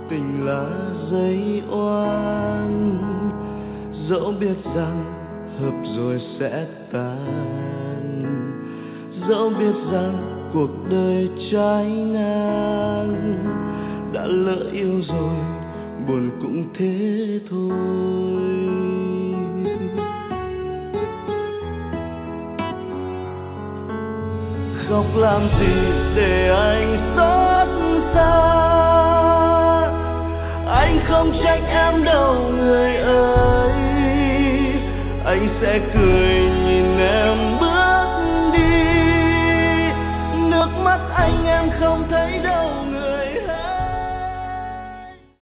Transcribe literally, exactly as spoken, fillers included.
tình là giấy oan, dẫu biết rằng hợp rồi sẽ tan, dẫu biết rằng cuộc đời trái ngang, đã lỡ yêu rồi buồn cũng thế thôi. Khóc làm gì để anh xót xa, anh không trách em đâu người ơi, anh sẽ cười